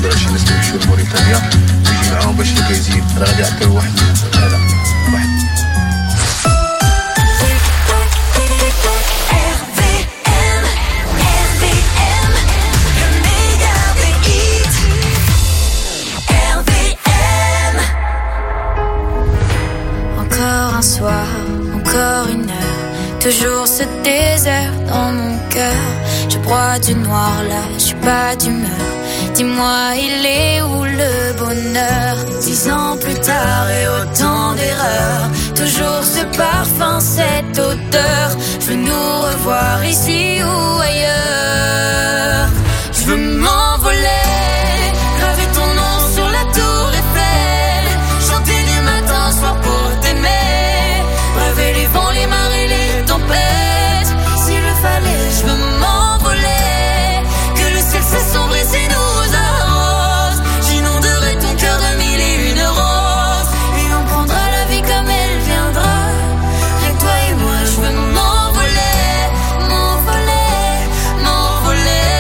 نقدر شي ناس يمشيو لموريتانيا ويجي معاهم باش يزيد راه غادي يعطيو واحد هذا واحد. Encore un soir, encore une heure, toujours ce désert dans mon cœur. Je broie du noir là, je suis pas d'humeur. Dis-moi, il est où le bonheur? 10 ans plus tard et autant d'erreurs, toujours ce parfum, cette odeur. Je veux nous revoir ici ou ailleurs. Je veux m'envoler, graver ton nom sur la tour Eiffel, chanter du matin au soir pour t'aimer, braver les vents, les marées, les tempêtes. S'il le fallait, je veux m'envoler, que le ciel s'assombrit et nous arrose. J'inonderai ton cœur de 1001 roses, et on prendra la vie comme elle viendra. Rien que toi et moi, je veux m'envoler, m'envoler, m'envoler.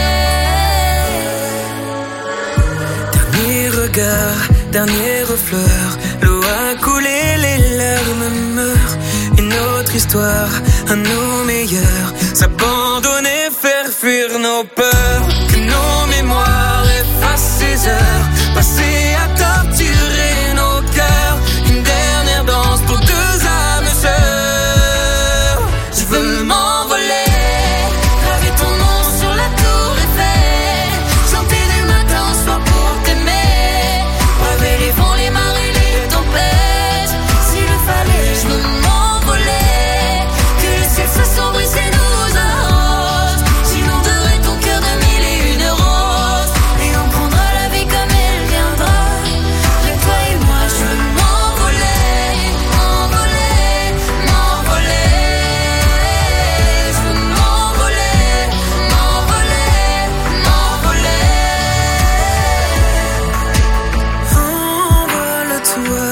Dernier regard, dernière fleur, l'eau a coulé, les larmes meurent. Une autre histoire, à nos meilleurs, s'abandonner, faire fuir nos peurs. Que nos mémoires effacent ces heures passées à torturer nos cœurs. Une dernière danse pour deux âmes sœurs. Je veux m'envoler, graver ton nom sur la tour Eiffel, chanter du matin au soir pour t'aimer, braver les vents, les marées, les tempêtes. S'il le fallait, je veux m'envoler, que le ciel s'assombrit et nous arrose. J'inonderai ton cœur de 1001 roses, et on prendra la vie comme elle viendra. Rien que toi et moi, je veux m'envoler, m'envoler, m'envoler. Je veux m'envoler, m'envoler, m'envoler. Envole-toi,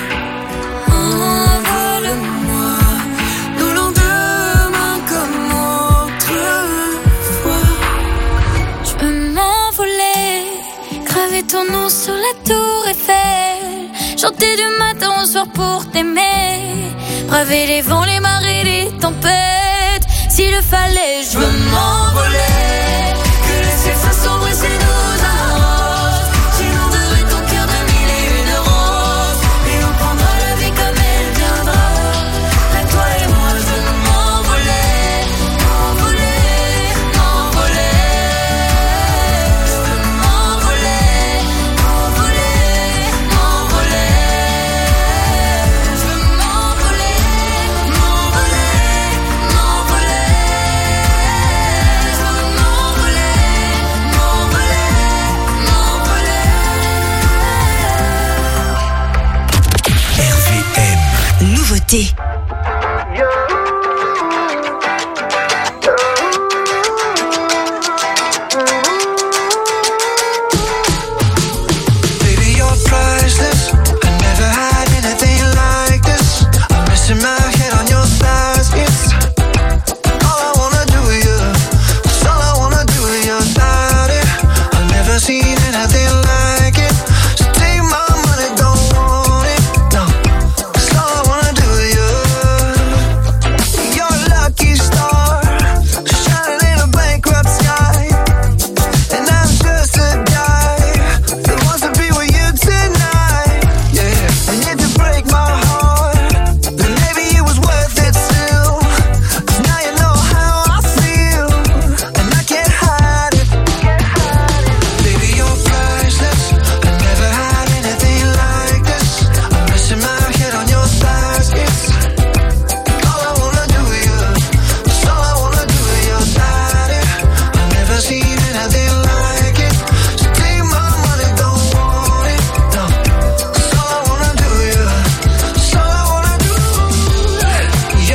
envole-moi, nos lendemains comme autrefois. Je veux m'envoler, graver ton nom sur la tour Eiffel, chanter du matin au soir pour t'aimer, braver les vents, les marées, les tempêtes. S'il le fallait, je veux m'envoler, que le ciel s'assombrit et nous arrose. J'inonderai ton cœur de 1001 roses, et on prendra la vie comme elle viendra. Rien que toi et moi, je veux m'envoler, m'envoler, m'envoler. Je veux m'envoler, m'envoler, m'envoler. Je veux m'envoler, m'envoler, m'envoler. Je veux m'envoler, m'envoler, m'envoler. RVM. Nouveauté. Baby, you're priceless. I never had anything like this. I'm missing my head on your thighs. It's all I wanna do with you. It's all I wanna do with your body. I've never seen anything like it. So take my money, don't want it. No, it's all I wanna do with you. You're a lucky star, shining in a bankrupt sky. And I'm just a guy that wants to be with you tonight. Yeah, and if you break my heart, then maybe it was worth it still. 'Cause now you know how I feel, and I can't hide it. Baby, you're priceless. I never had anything like this. I'm missing my head on your thighs. It's all I wanna do with you. It's all I wanna do with your body. I've never seen anything like it. So take my money, don't want it. No, it's all I wanna do with you. It's all I wanna do. You.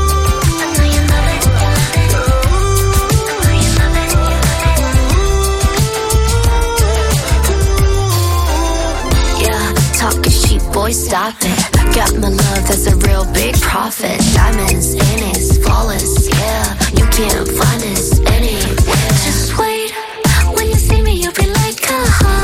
Yeah, talking cheap, boy, stop it. Got my love, that's a real big profit. Diamonds in it, flawless, yeah. You can't find us anywhere. Just wait, when you see me, you'll be like,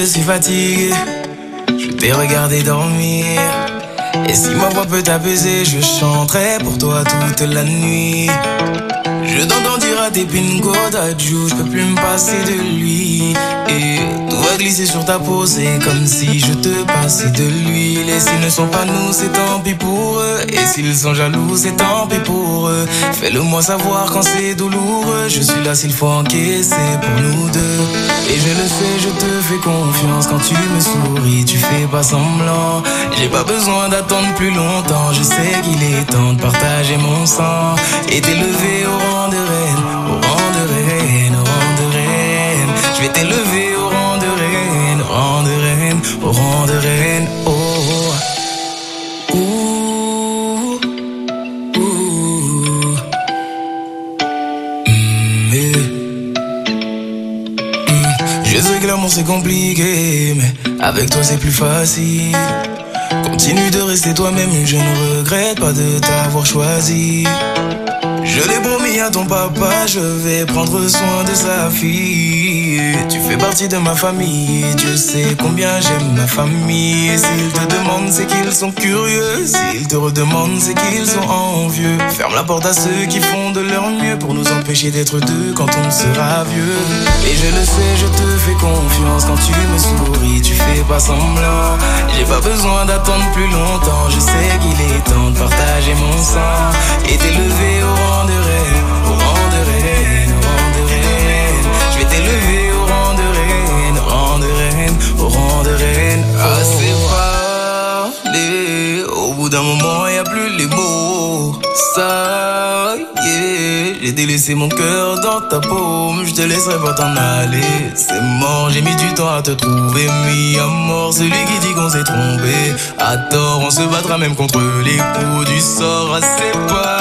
je suis fatigué. Je t'ai regardé dormir. Et si ma voix peut t'apaiser, je chanterai pour toi toute la nuit. Je t'entends dire à tes pingo d'adjou, je peux plus me passer de lui. Et tout va glisser sur ta peau, c'est comme si je te passais de l'huile. Et s'ils ne sont pas nous, c'est tant pis pour eux. Et s'ils sont jaloux, c'est tant pis pour eux. Fais-le-moi savoir quand c'est douloureux. Je suis là s'il faut encaisser pour nous deux. Et je le sais, je te fais confiance. Quand tu me souris, tu fais pas semblant. J'ai pas besoin d'attendre plus longtemps. Je sais qu'il est temps de partager mon sang et t'élever au rang de reine, au rang de reine, au rang de reine. Je vais t'élever au rang de reine, au rang de reine, au rang de reine. Oh, ouh, ouh. Je sais que l'amour c'est compliqué, mais avec toi c'est plus facile. Continue de rester toi-même, je ne regrette pas de t'avoir choisi. Je l'ai promis à ton papa, je vais prendre soin de sa fille. Tu fais partie de ma famille, Dieu sait combien j'aime ma famille. Et s'ils te demandent, c'est qu'ils sont curieux. S'ils te redemandent, c'est qu'ils sont envieux. Ferme la porte à ceux qui font de leur mieux pour nous empêcher d'être deux quand on sera vieux. Et je le sais, je te fais confiance. Quand tu me souris, tu fais pas semblant. J'ai pas besoin d'attendre plus longtemps. Je sais qu'il est temps de partager mon sang et t'élever au rang de reine, au rang de reine, au rang de reine. Je vais t'élever au rang de reine, au rang de reine, au rang de reine. Assez parlé, au bout d'un moment y a plus les mots. Ça y est, j'ai délaissé mon cœur dans ta paume. Je te laisserai pas t'en aller, c'est mort. J'ai mis du temps à te trouver, mis à mort celui qui dit qu'on s'est trompé. À tort, on se battra même contre les coups du sort. Assez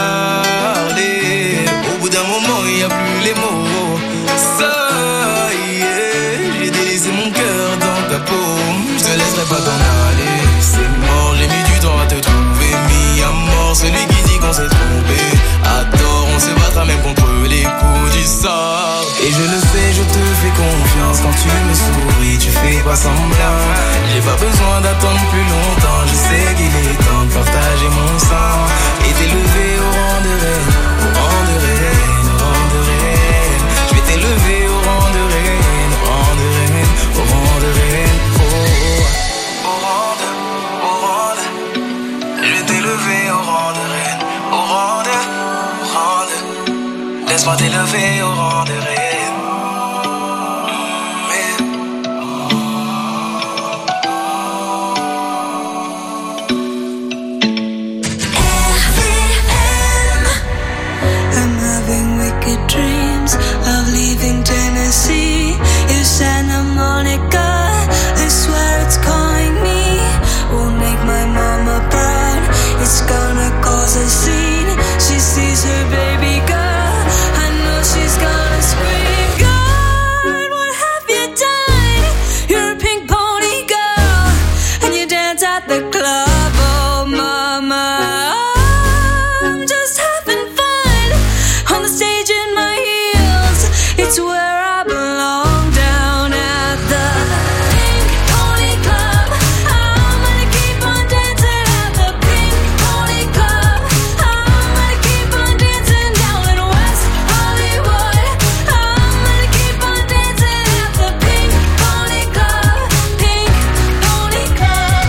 parlé, au bout d'un moment y a plus les mots. Ça y est, j'ai délaissé mon cœur dans ta paume. Je te laisserai pas t'en aller, c'est mort. J'ai mis du temps à te trouver, mis à mort celui qui dit qu'on s'est trompé. À tort, on se battra même contre les coups du sort. Et je le sais, je te fais confiance. Quand tu me souris, tu fais pas semblant. J'ai pas besoin d'attendre plus longtemps. Je sais qu'il est temps de partager mon sang et t'élever au rang de reine, au rang de reine, au rang de reine. Je vais t'élever au rang de reine, au rang de reine, au rang de reine. Oh, au rang de, au rang de. Je vais t'élever au rang de reine, au rang de, au rang de. Laisse-moi t'élever au rang de reine. Dreams of leaving Tennessee. If Santa Monica, I swear it's calling me. Won't make my mama proud. It's gonna cause a scene. She sees her baby girl. I know she's gonna scream. God, what have you done? You're a pink pony girl, and you dance at the club. Oh, mama. It's where I belong, down at the Pink Pony Club. I'm gonna keep on dancing at the Pink Pony Club. I'm gonna keep on dancing down in West Hollywood. I'm gonna keep on dancing at the Pink Pony Club. Pink Pony Club.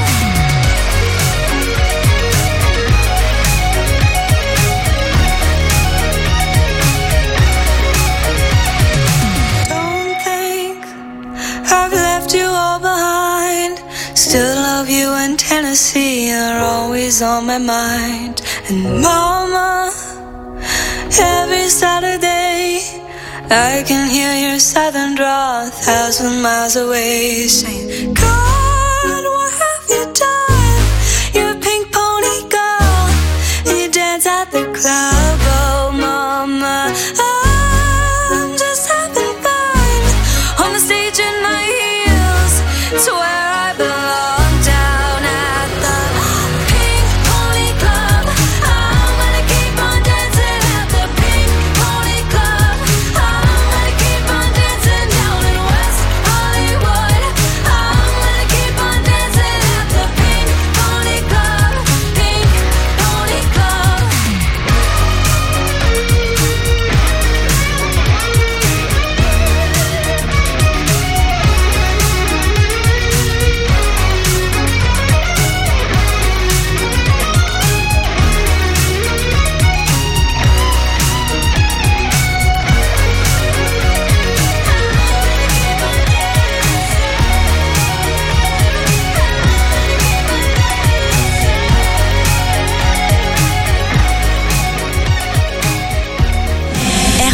I've left you all behind. Still love you and Tennessee are always on my mind. And mama, every Saturday I can hear your southern drawl 1,000 miles away, saying, God, what have you done? You're a pink pony girl, and you dance at the club. Oh, mama, I'm just having fun on the stage in my heels. It's where I belong, down at the Pink Pony Club. I'm gonna keep on dancing at the Pink Pony Club. I'm gonna keep on dancing down in West Hollywood. I'm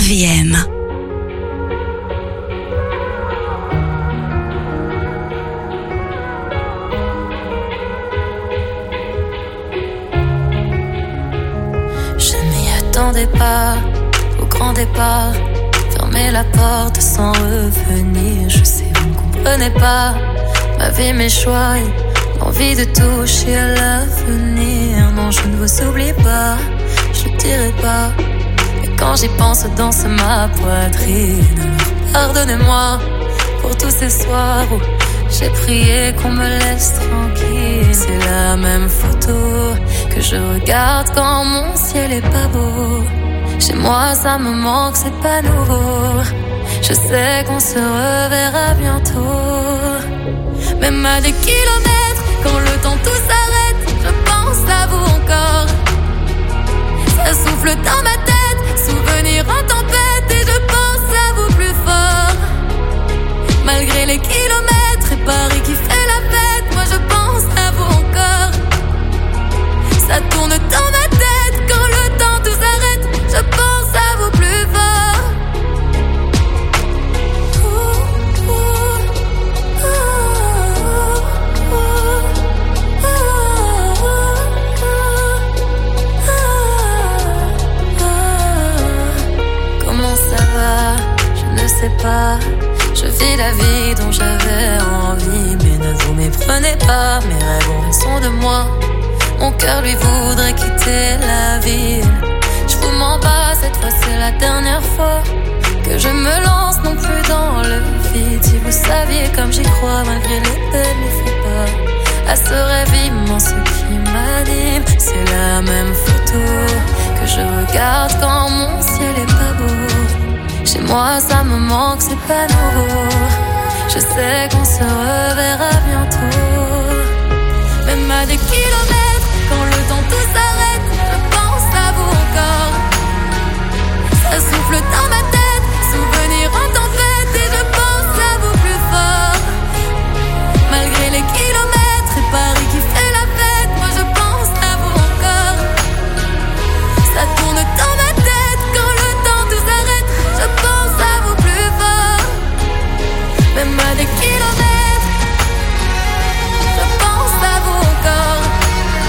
RVM. Je m'y attendais pas au grand départ. Fermer la porte sans revenir. Je sais, vous ne comprenez pas ma vie, mes choix et l'envie de toucher à l'avenir. Non, je ne vous oublie pas, je ne dirai pas. Mais quand j'y pense, danse ma poitrine. Alors pardonnez-moi pour tous ces soirs où j'ai prié qu'on me laisse tranquille. C'est la même photo que je regarde quand mon ciel est pas beau. Chez moi ça me manque, c'est pas nouveau. Je sais qu'on se reverra bientôt. Même à des kilomètres, quand le temps tout s'arrête, je pense à vous encore. Ça souffle dans ma tête, souvenir en tempête, et je pense à vous plus fort. Malgré les kilomètres et Paris qui fait la fête, moi je pense à vous encore. Ça tourne dans ma tête, quand le temps tout s'arrête, je pense à vous plus fort. Je sais pas, je vis la vie dont j'avais envie. Mais ne vous méprenez pas, mes rêves ont raison de moi. Mon cœur lui voudrait quitter la ville. Je vous mens pas, cette fois c'est la dernière fois que je me lance non plus dans le vide. Si vous saviez comme j'y crois, malgré les peines, ne fais pas à ce rêve immense qui m'anime. C'est la même photo que je regarde quand mon ciel est pas beau. Chez moi ça me manque, c'est pas nouveau. Je sais qu'on se reverra bientôt. Même à des kilomètres, quand le temps tout s'arrête, je pense à vous encore. Ça souffle dans ma tête, souvenir en tempête, et je pense à vous plus fort. Malgré les kilomètres et Paris qui fait la fête, moi je pense à vous encore. Ça tourne dans ma tête, quand le temps tout s'arrête, je pense à vous plus fort. Même à des kilomètres, je pense à vous encore.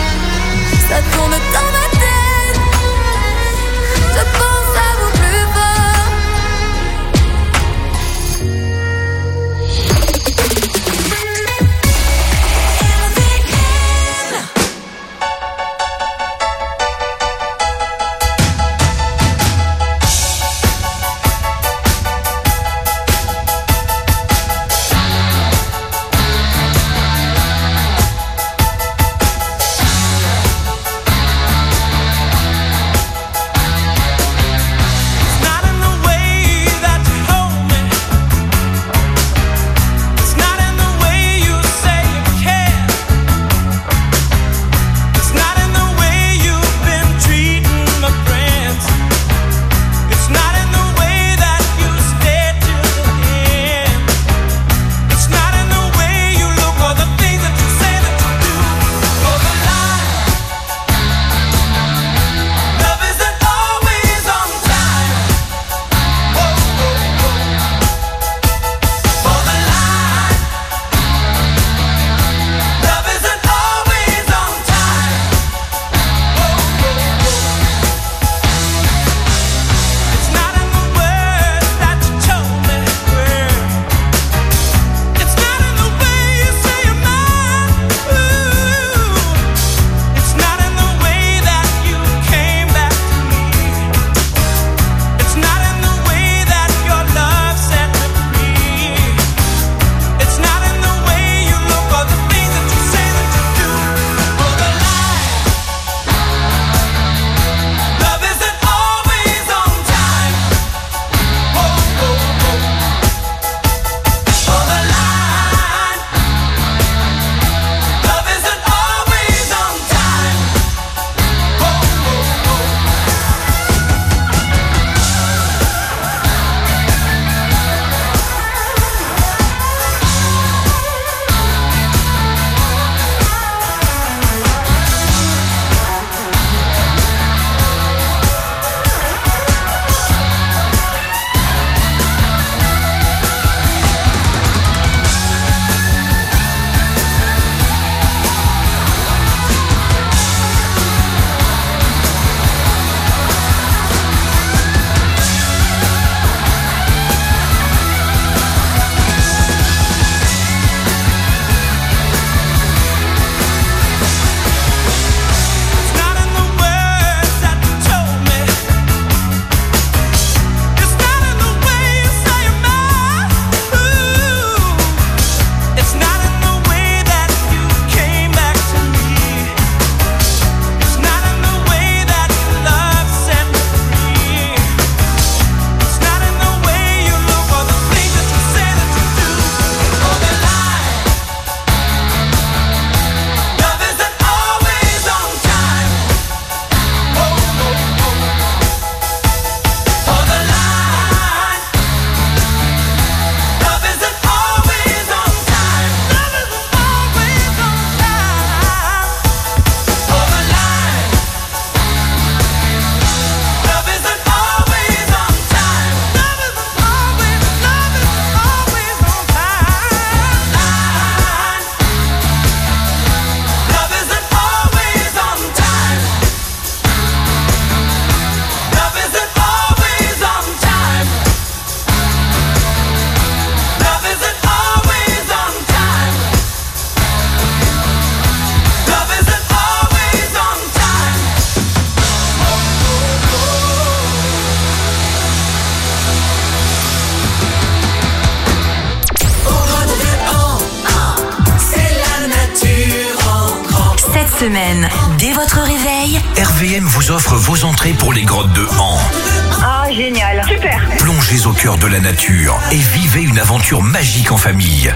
semaine, dès votre réveil, RVM vous offre vos entrées pour les grottes de Han. Ah, génial, super. Plongez au cœur de la nature et vivez une aventure magique en famille.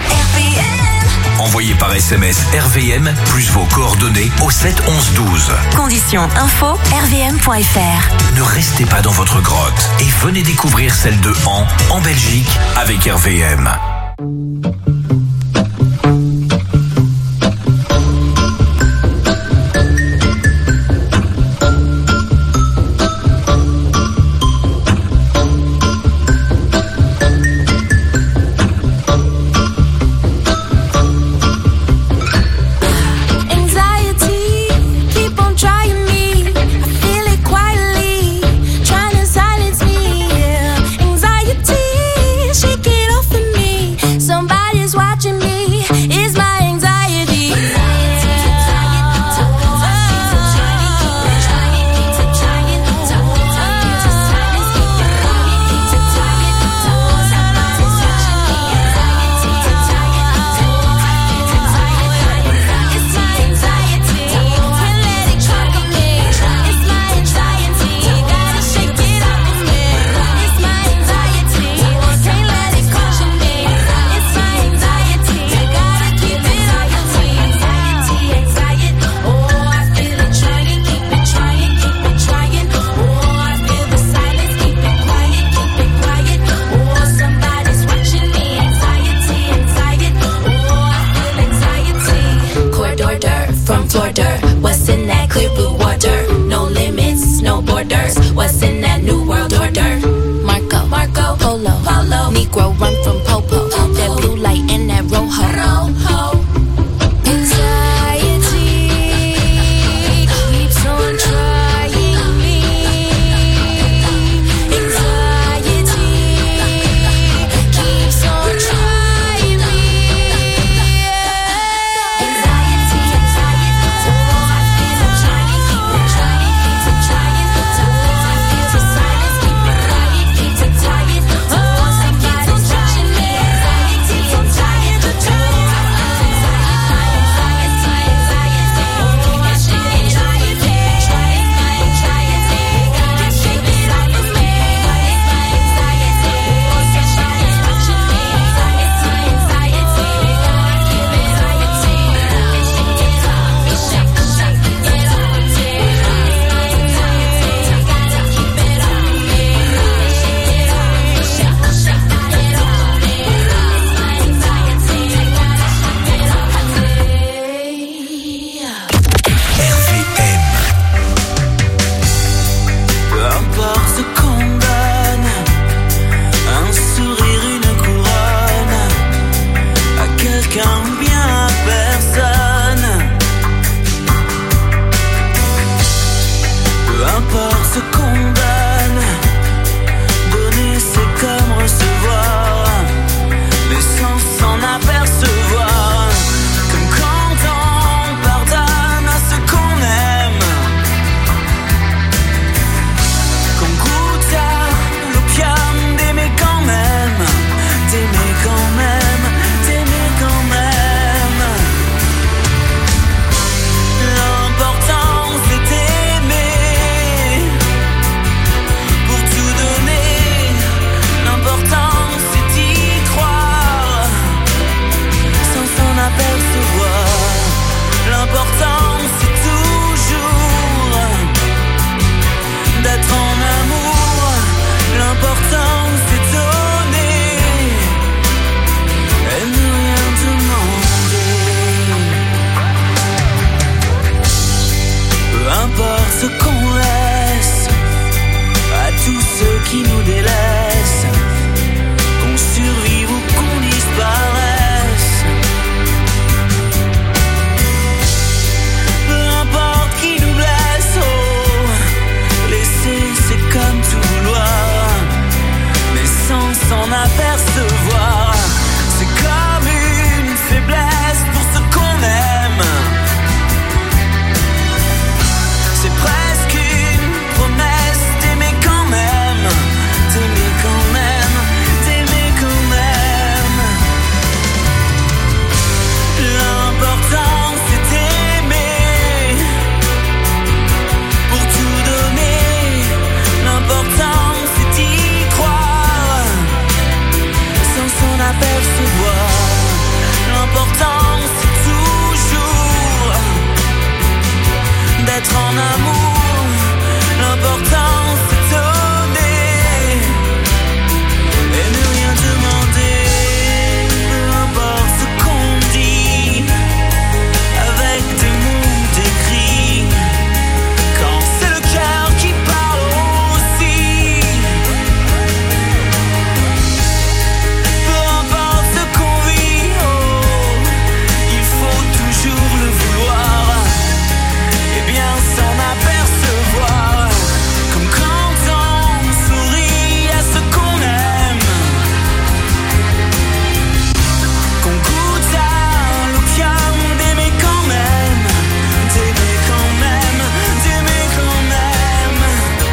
Envoyez par SMS RVM plus vos coordonnées au 7 11 12. Conditions info rvm.fr. Ne restez pas dans votre grotte et venez découvrir celle de Han en Belgique avec RVM. C'est presque une promesse d'aimer quand même, d'aimer amour, l'important c'est donner et ne rien demander, peu importe ce qu'on dit, avec des mots, des cris, quand c'est le cœur qui parle aussi. Peu importe ce qu'on vit, oh, il faut toujours le vouloir et bien s'en apercevoir, comme quand on sourit à ce qu'on aime, qu'on goûte à l'opium d'aimer quand même, d'aimer quand même, d'aimer quand même.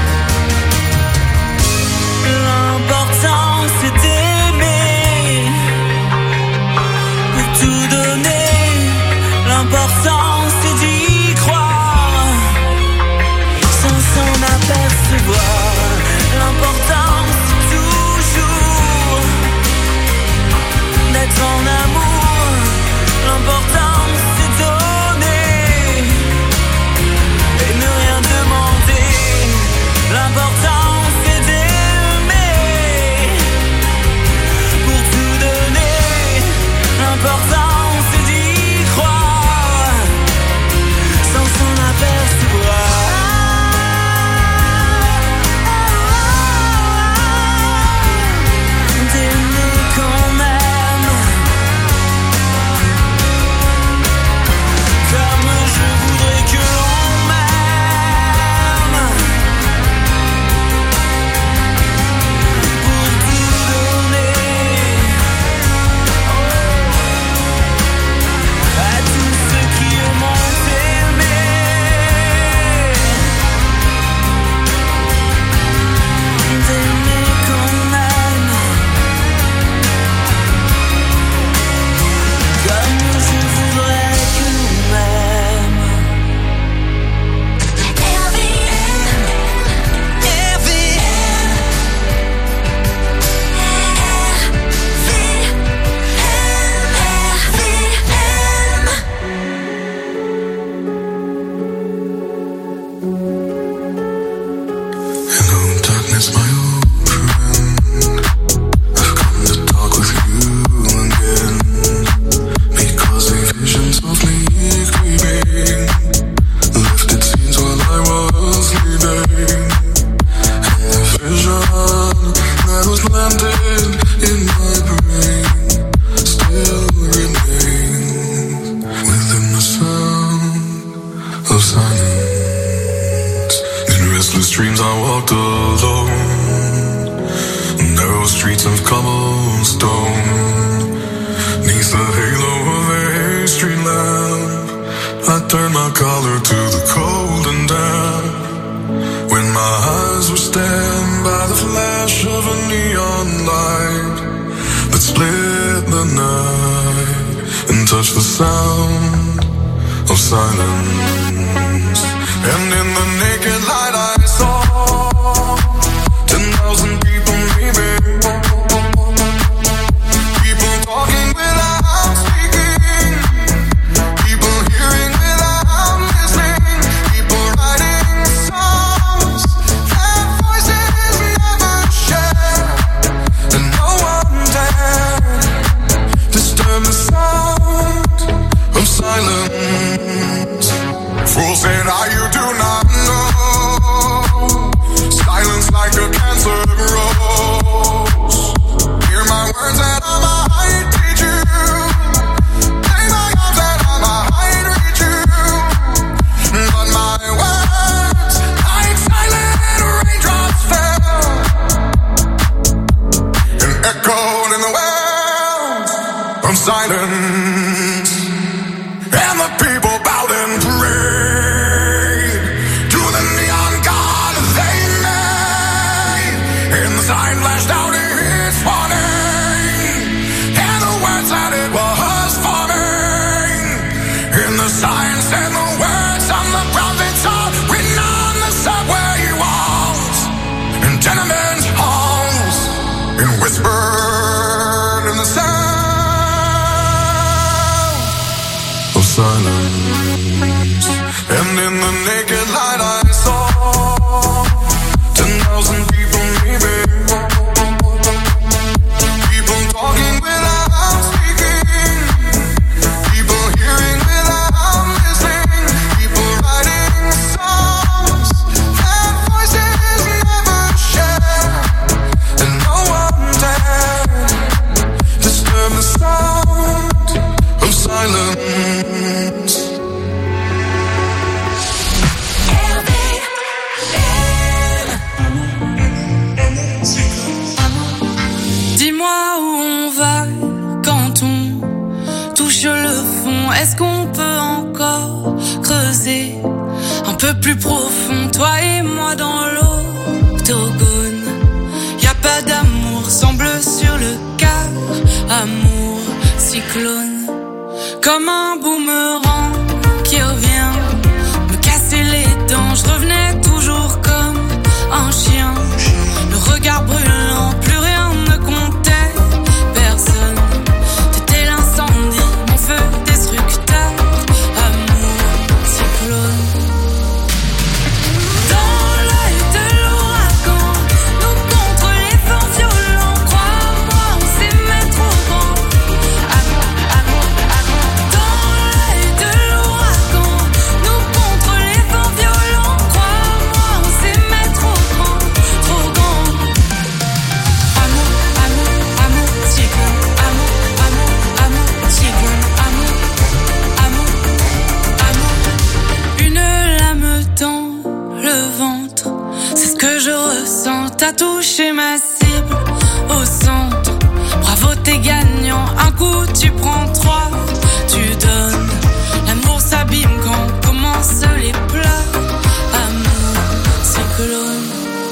L'important c'est d'aimer pour tout donner, l'important c'est d'y croire sans s'en apercevoir, l'important c'est toujours d'être en amour, l'important c'est donner et ne rien demander, l'important c'est d'aimer pour tout donner, l'important c'est d'y croire sans s'en apercevoir. D'aimer quand même, comme je voudrais que l'on m'aime, pour tout donner à tous ceux qui m'ont aimé, d'aimer quand même, comme je voudrais que l'on m'aime. Hello, darkness, my old friend. I've come to talk with you again, because the visions of me creeping lifted scenes while I was sleeping, and the vision that was landed in my brain still remains within the sound of silence. In restless dreams I walked alone, narrow streets of cobblestone, neath the halo of a street lamp, I turned my collar to the cold and damp, when my eyes were stabbed by the flash of a neon light that split the night and touched the sound of silence. And in the naked light I saw 10,000 people, maybe, people talking without speaking, people hearing without listening, people writing songs that voices never share, and no one dared disturb the sound of silence. Fool said, you do not know. Silence like a cancer grows. Hear my words that I might teach you. Play my arms that I might reach you. But my words, like silent raindrops, fell and echoed in the wells of silence. And the people bowed and prayed to the neon god they made. And the sign flashed out its warning, and the words that it was forming. And the sign said the words on the prophets are written on the subway walls and tenement halls, and whispered in the sound of silence. And in the naked light I peu plus profond, toi et moi dans l'octogone. Y'a pas d'amour, semble sur le quart. Amour, cyclone, comme un boomerang qui revient me casser les dents. Je revenais toujours comme un chien, le regard brûlant, plus rien ne comptait. Personne, t'étais l'incendie, mon feu destructeur. Amour, cyclone. Dans l'œil de l'ouragan, nous contre les vents violents. Crois-moi, on s'aimait trop grand. Amour, amour, amour. Dans l'œil de l'ouragan, nous contre les vents violents. Crois-moi, on s'aimait trop grand, trop grand. Amour, amour, amour, cyclone. Amour, amour, amour, cyclone. Amour, amour, amour. Une lame dans le ventre, c'est ce que je ressens. T'as touché ma cible au centre. Bravo, t'es gagnant. Un coup, tu prends 3, tu donnes. L'amour s'abîme quand commencent les pleurs. Amour, cyclone.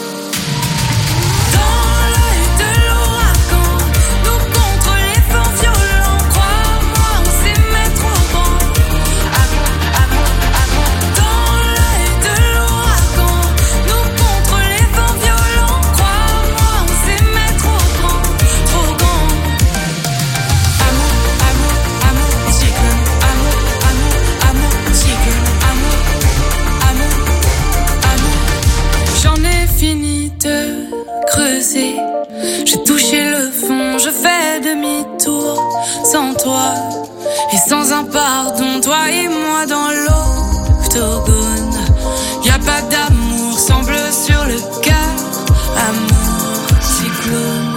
Dans l'œil de l'ouragan, nous contre les vents violents. Crois-moi, on s'aimait trop grand. Amour, amour, amour. Dans l'œil de l'ouragan, nous contre les vents violents. Crois-moi, on s'aimait trop grand, trop grand. Amour, amour, amour, cyclone. Amour, amour, amour, cyclone. Amour, amour, amour. J'en ai fini de creuser. J'ai touché le fond, je fais demi-tour. Sans toi et sans un pardon, toi et moi dans l'octogone. Y'a pas d'amour, semble sur le quart. Amour, cyclone.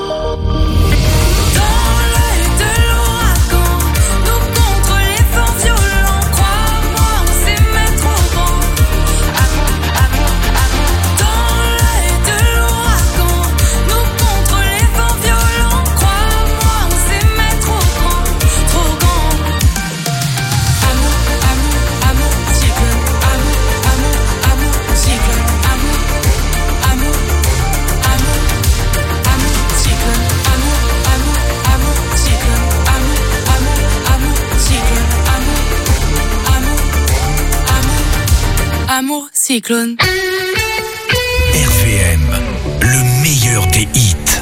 Dans l'œil de l'ouragan, nous contre les vents violents. Crois-moi, on s'aimait trop grand. Amour, amour, amour. Dans l'œil de l'ouragan, nous contre les vents violents. Crois-moi, on s'aimait trop grand, trop grand. Amour, amour, amour, cyclone. Amour, amour, amour, cyclone. Amour, amour, amour, amour, cyclone. Amour, amour, amour, cyclone. Amour, amour, amour, cyclone. Amour, amour, amour, amour, cyclone. RVM, le meilleur des hits.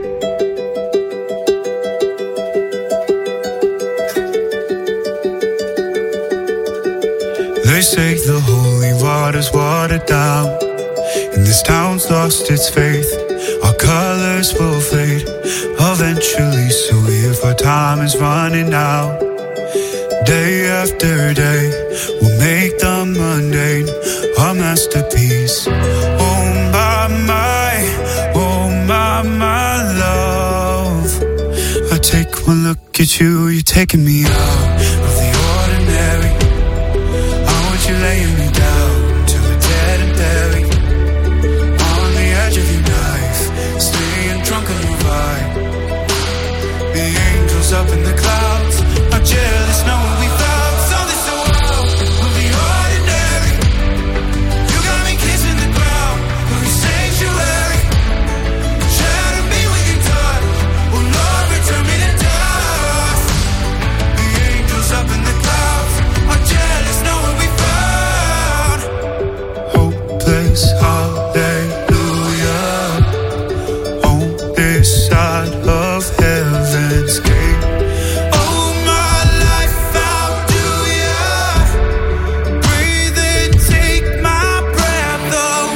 They say the holy water's watered down, and this town's lost its faith. Our colors will fade eventually, so if our time is running out, day after day, we'll make the mundane our masterpiece. Oh my love, I take one look at you, you're taking me out of the ordinary. You laying me down to a dead and buried on the edge of your knife, staying drunk on your vibe. The angels up in the clouds are jealous knowing we found something so out of the ordinary. You got me kissing the ground of your sanctuary. Shatter me with your touch, oh Lord, return me to dust. The angels up in the clouds are jealous knowing we found hallelujah on this side of heaven's gate. Oh my life, how do ya breathe and take my breath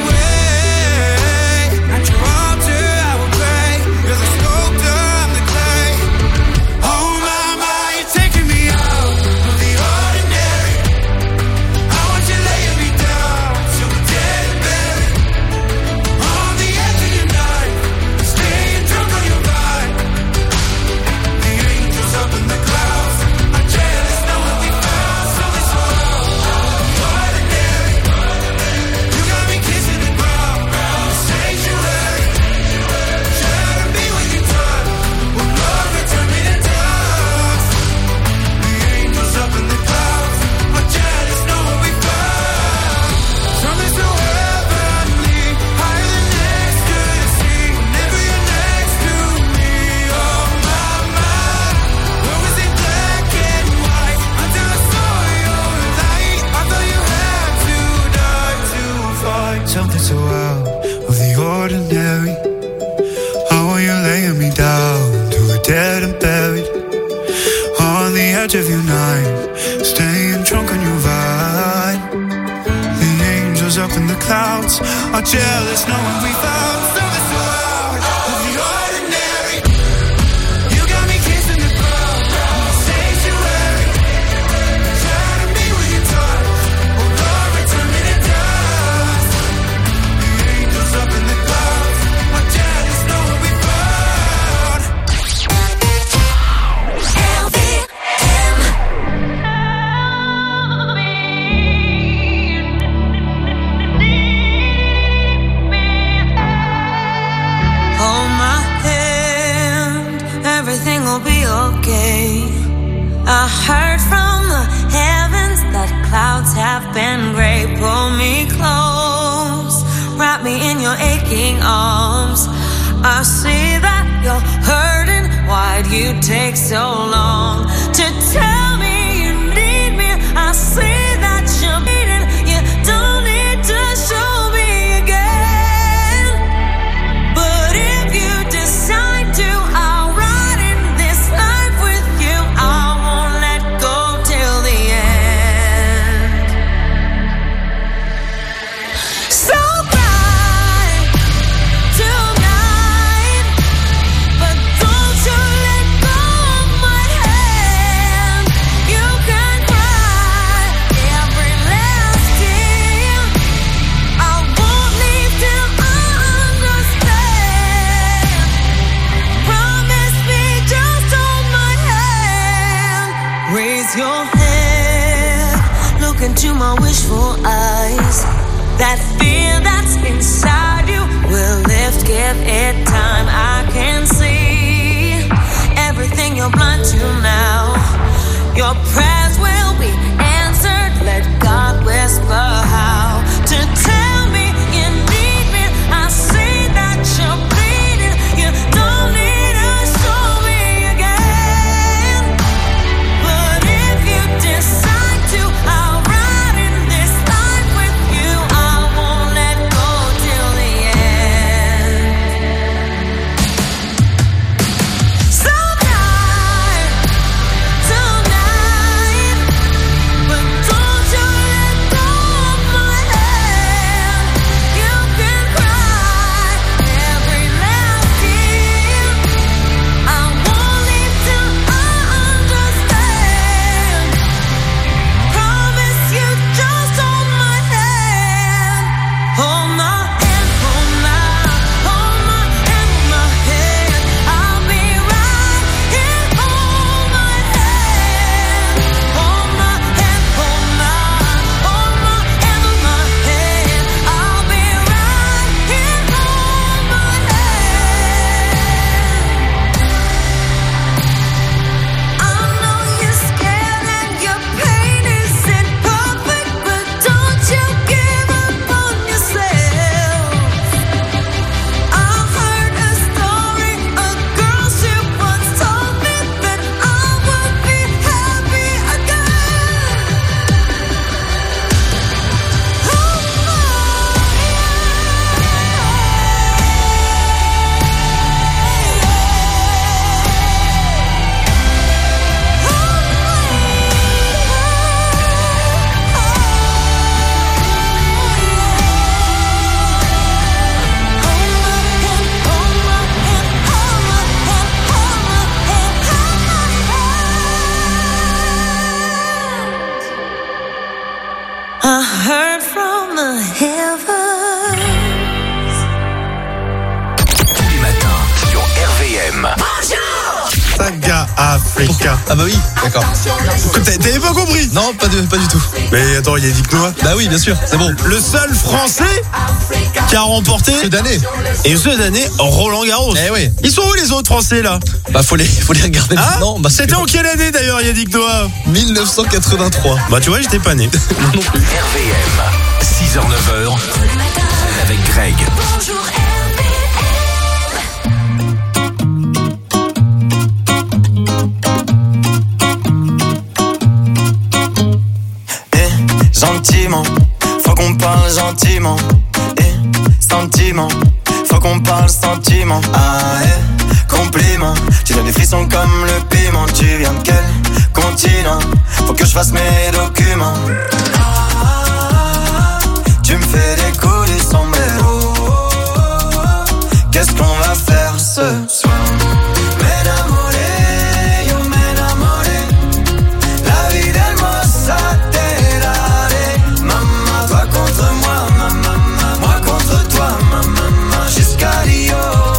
away? At your altar I will pray, you're the sculptor, I'm the clay. Oh my, you're taking me out of the ordinary. I want you laying me down so dead and buried something so out of the ordinary. How are you laying me down to a dead and buried on the edge of your night, staying drunk on your vibe. The angels up in the clouds are jealous knowing we found something so out of the ordinary. You got me kissing the ground, sanctuary. Shatter me with your touch, oh Lord, return me to dust. The angels up in the clouds are jealous knowing we found. Hold my hand, everything will be okay. I heard from the heavens that clouds have been gray. Pull me close, wrap me in your aching arms. I see that you're hurting. Why'd you take so long to tell me you need me? I see that you're bleeding. You don't need to show me again. But if you decide to, I'll ride in this life with you. I won't let go till the end. So cry tonight, but don't you let go of my hand. You can cry every last tear. I won't leave till I understand. Promise me, just hold my hand. Raise your head, look into my wishful eyes. That fear that's inside you will lift, give it time. I can see everything you're blind to now. Your prayers will be answered. Let God whisper how to tell me you need me. I see that you're bleeding. You don't need to show me again. But if you decide to, I'll ride in this life with you. I won't let go till the end. So cry tonight, but don't you let go of my hand. You can cry every last tear. I won't leave till I understand. Promise you, just hold my hand. Hold my hand, hold my hand, hold my hand. I'll be right here. Hold my hand, hold my hand, hold my hand, hold my hand. I'll be right here. Hold my hand. I know you're scared and your pain isn't perfect, but don't you give up on yourself. I heard a story, a girl she once told me that I would be happy again. Hold my I heard from the heavens. Tous les matins sur RVM. Saga Africa. Ah bah oui, d'accord. T'avais pas compris? Non, pas du tout. Mais attends, il y a Yannick Noah. Bah oui, bien sûr, c'est bon. Le seul Français qui a remporté Jeu d'année. et jeu d'année Roland Garros. Eh oui. Ils sont où les autres Français là? Bah faut les regarder Hein? maintenant. Bah, C'était en quelle année d'ailleurs Yannick Noah? 1983. Bah tu vois, j'étais pas né. Non plus. RVM, 6h-9h, avec Greg. Bonjour Gentiment, faut qu'on parle gentiment. Sentiment, faut qu'on parle sentiment. Ah, compliment, tu donnes des frissons comme le piment. Tu viens de quel continent? Faut que je fasse mes documents. Tu me fais des coups du sombrero. Qu'est-ce qu'on va faire ce soir? M'enamoré, yo m'enamoré. La vida hermosa te daré. Maman, toi contre moi, maman, moi contre toi, maman, jusqu'à Rio.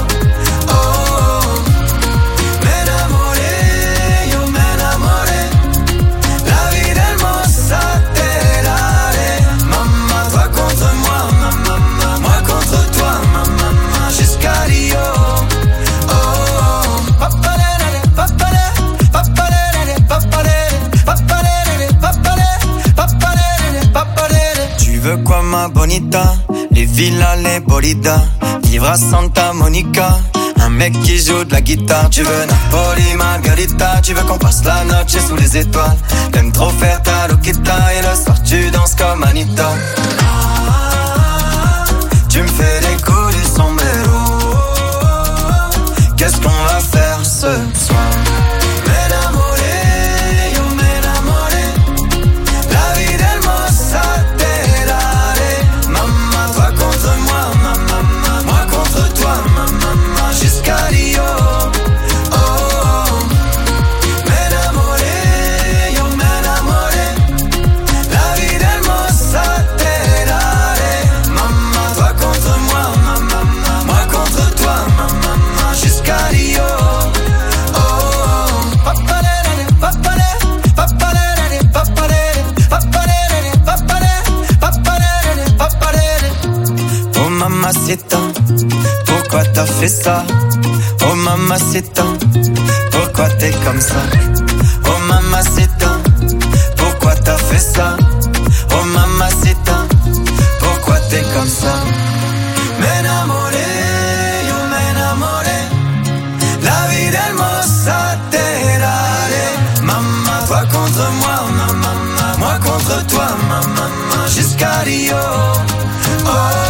Tu veux quoi ma bonita? Les villas, les bolidas, vivre à Santa Monica, un mec qui joue de la guitare. Tu veux Napoli, Margarita, tu veux qu'on passe la noche sous les étoiles. T'aimes trop faire ta loquita et le soir tu danses comme Anita. Tu me fais des coups du sombrero. Qu'est-ce qu'on va faire ce soir? Mamacita, pourquoi t'as fait ça? Oh mamacita, pourquoi t'es comme ça? Oh mamacita, pourquoi t'as fait ça? Oh mamacita, pourquoi t'es comme ça? M'enamoré, yo m'enamoré. La vida hermosa te daré. Maman, toi contre moi, maman, moi contre toi, maman, jusqu'à Rio. Oh.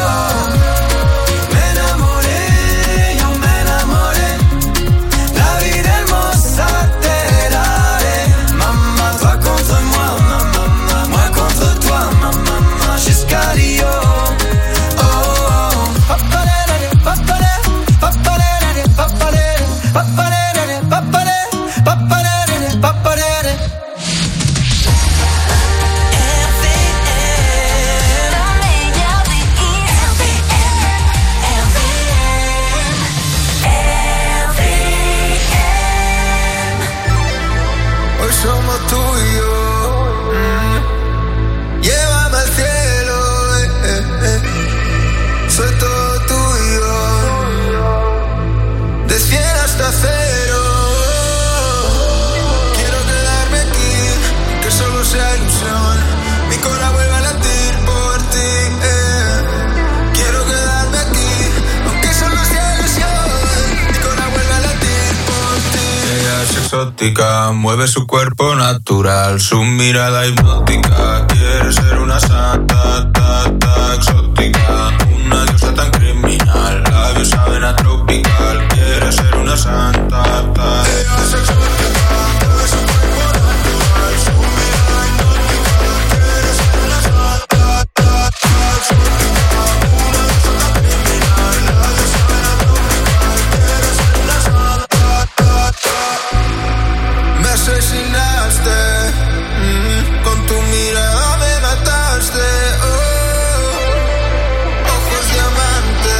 Mueve su cuerpo natural, su mirada hipnótica. Quiere ser una santa, exótica, una diosa tan criminal. Labios saben a tropical. Quiere ser una santa, ella es exótica. Mueve su cuerpo natural, su mirada hipnótica. Quiere ser una santa, exótica, una diosa tan criminal. Labios saben a tropical. Quiere ser una santa. Me asesinaste, con tu mirada me mataste, ojos diamante,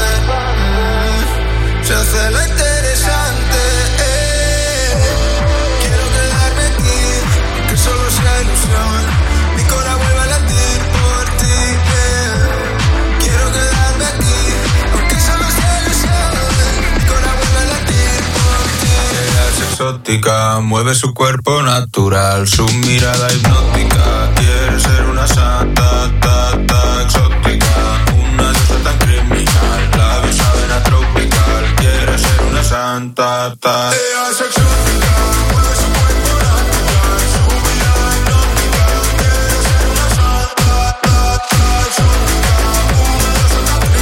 se hace lo interesante, quiero quedarme aquí, que solo sea ilusión, mi corazón vuelve a latir por ti, quiero quedarme aquí, aunque solo sea ilusión, mi corazón vuelve a latir por ti. Ella es exótica, mueve su cuerpo natural, su mirada hipnótica. Quiere ser una santa, exótica, una diosa tan criminal. Labios saben a tropical. Quiere ser una santa, ella es exótica, mueve su cuerpo natural, su mirada hipnótica. Quiere ser una santa, exótica, una diosa tan criminal.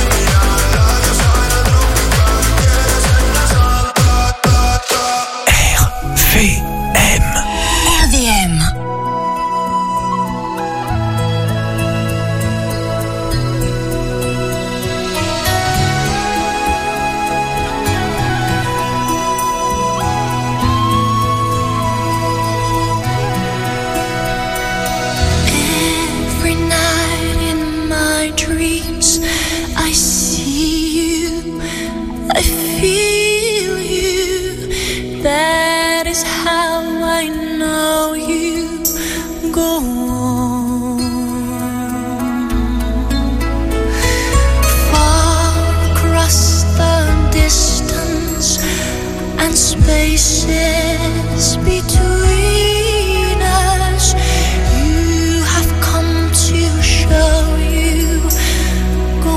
spaces between us. You have come to show you. Go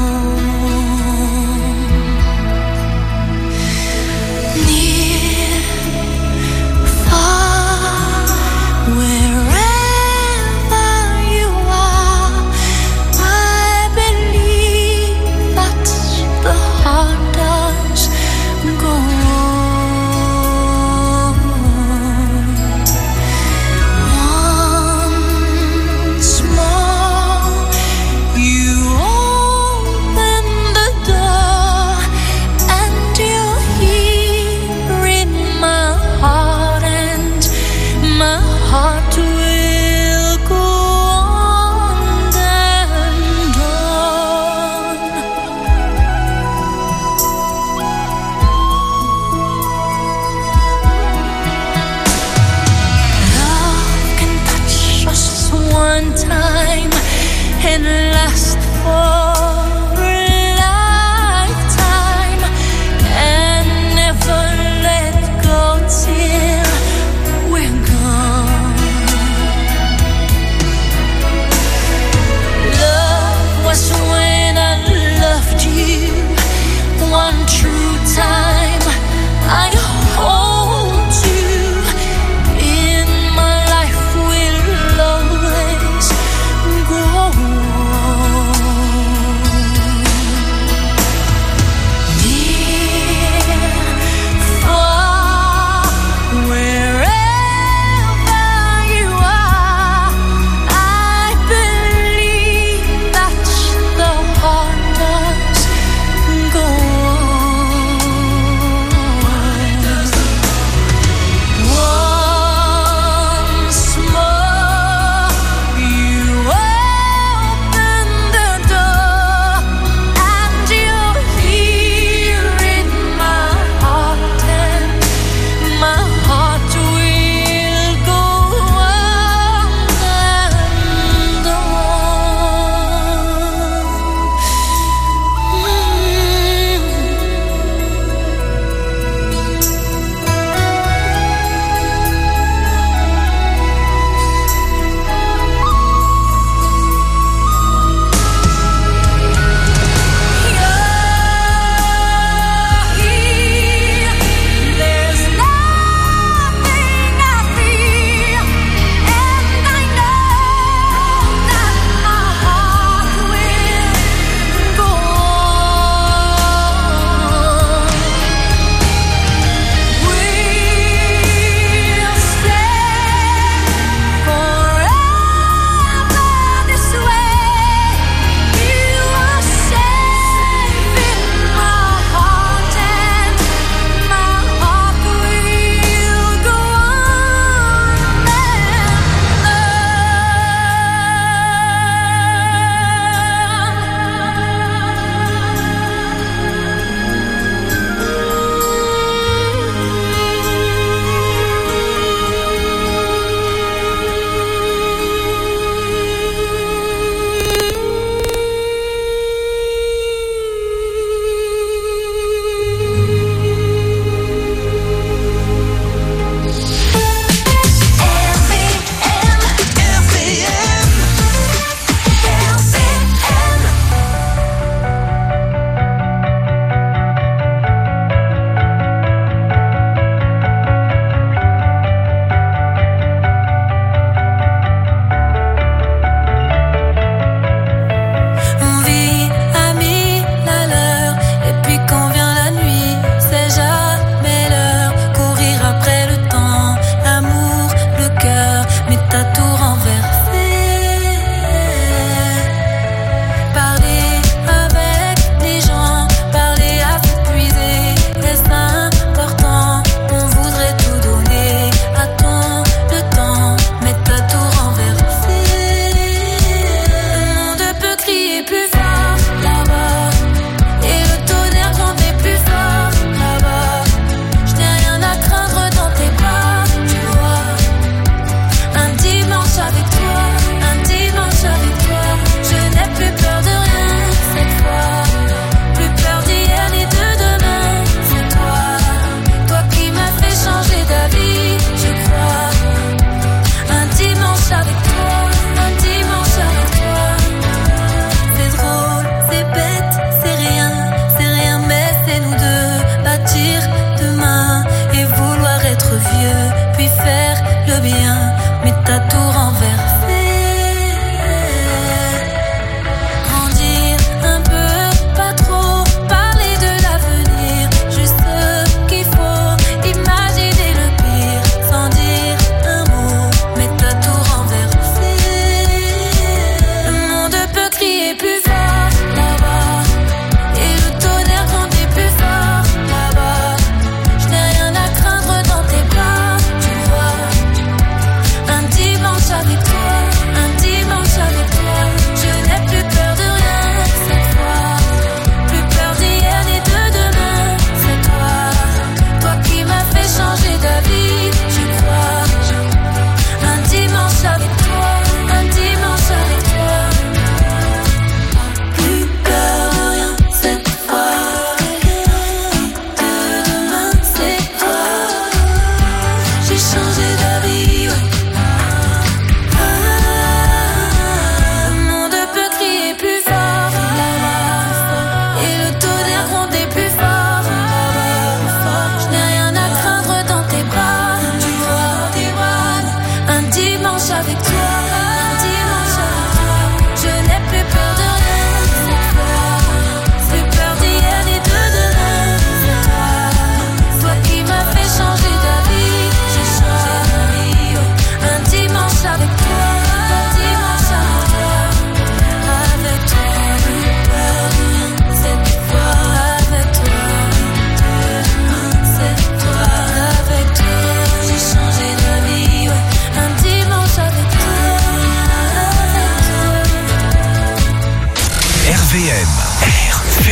on. Near, far, wherever you are, I believe that the heart does go on. Once more, you open the door, and you're here in my heart, and my heart will go on and on. Love can touch us one time and last for a lifetime, and never let go till we're gone. Love was when I loved you one true time. I hold you in my life, will always go on.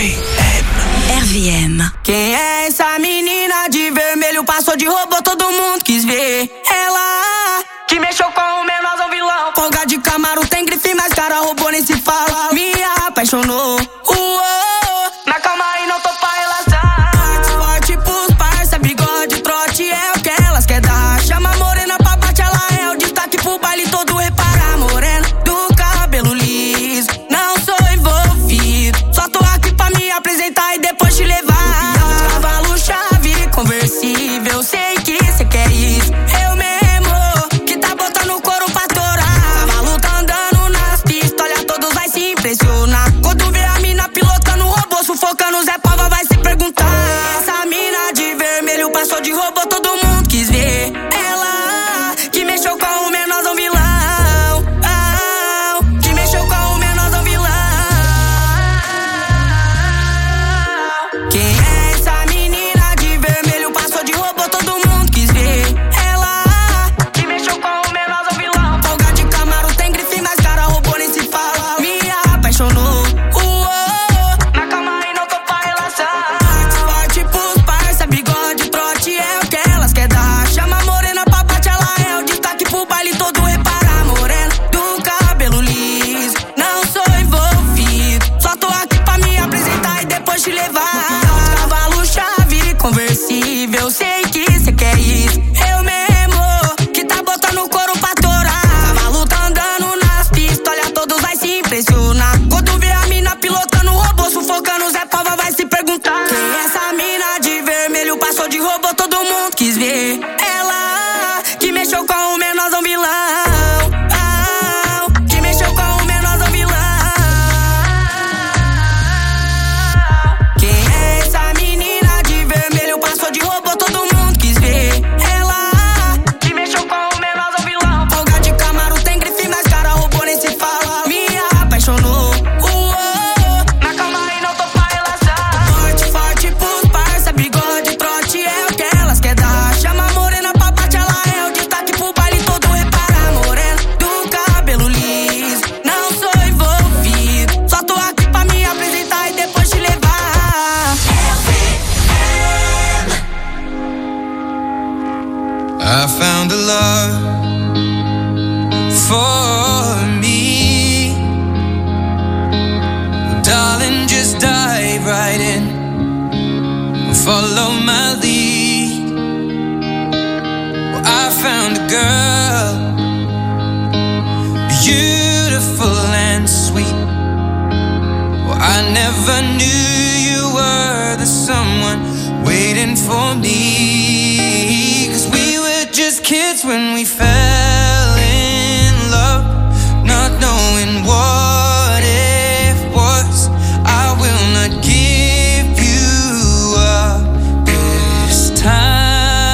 RVM. Quem é essa menina de vermelho? Passou de robô, todo mundo quis ver. Ela que mexeu com o menorzão vilão. Folga de Camaro, tem grife, mas cara robô nem se fala. Me apaixonou. Mas calma aí, não tô pra relação. Forte pros parça, bigode, trote é o que elas quer dar. Chama a morena pra bate, ela é o destaque pro baile todo. Repara, morena do cabelo liso. Não sou envolvido, só tô aqui pra me apresentar e depois te levar. Cavalo, chave, conversível, sei que cê quer isso. Eu mesmo, que tá botando o couro pra torar. Cavalo tá andando nas pistas, olha, todos vai se impressionar. Quando vê a mina pilotando o robô, sufocando Zé Pava, vai se perguntar. Essa mina de vermelho passou de robô, todo mundo quis ver. Ela que mexeu com o menorzão vilão. Que mexeu com o menorzão vilão. Quem é essa menina de vermelho? Passou de robô, todo mundo quis ver. Ela que mexeu com o menorzão vilão. Folga de Camaro, tem grife, mas cara robô nem se fala. Me apaixonou. Mas calma aí, não tô pra relação. Forte pros parça, bigode, trote é o que elas quer dar. Chama a morena pra bate, ela é o destaque pro baile todo. Repara, morena do cabelo liso. Não sou envolvido, só tô aqui pra me apresentar e depois te levar. Cavalo, chave, conversível, sei que cê quer isso. Eu mesmo, que tá botando o couro pra torar. Cavalo tá andando nas pistas, olha, todos vai se impressionar. Quando vê a mina pilotando o robô, sufocando Zé Pava, vai se perguntar. Quem é essa mina de vermelho? Passou de robô, todo mundo quis ver. Ela que mexeu com o menorzão vilão. Que mexeu com o menorzão vilão. Quem é essa menina de vermelho? Passou de robô, todo mundo quis ver. Ela que mexeu com o menorzão vilão. Folga de Camaro, tem grife, mas cara robô nem se fala. Me apaixonou. Mas calma aí, não tô pra relação. Forte pros parça, bigode, trote é o que elas quer dar. Chama a morena pra bate, ela é o destaque pro baile todo. Repara, morena do cabelo liso. Não sou envolvido, só tô aqui pra me apresentar e depois te levar. I found a love for me. Darling, just dive right in, follow my lead. Well, I found a girl, beautiful and sweet. Well, I never knew you were the someone waiting for me. 'Cause we were just kids when we fell in love, not knowing what it was. I will not give you up this time.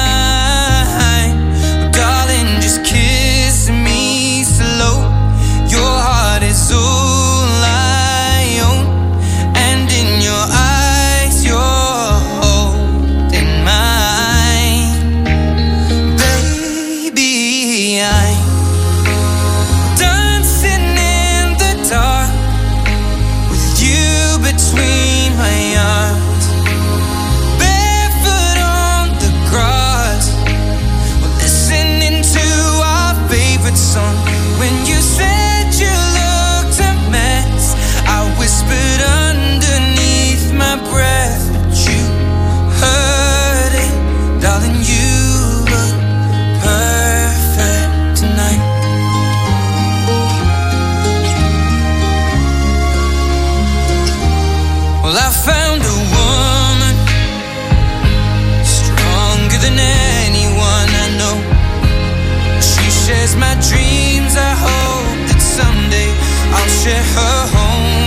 Darling, just kiss me slow. Your heart is all I own, and in your eyes you're holding mine. Baby, I'm dancing in the dark with you between my arms, barefoot on the grass. We're listening to our favorite song. When you said you looked a mess, I whispered underneath my breath, but you heard it, darling. You look perfect tonight. Well, I found a woman stronger than anyone I know. She shares my dreams. I hope that someday I'll share her home.